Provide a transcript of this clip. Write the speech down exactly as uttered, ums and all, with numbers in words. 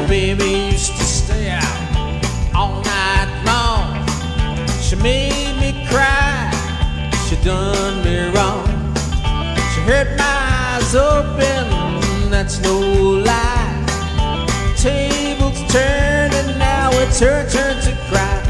baby used to stay out all night long. She made me cry, she done me wrong. She hurt my eyes open, that's no lie. Tables turning, now it's her turn to cry.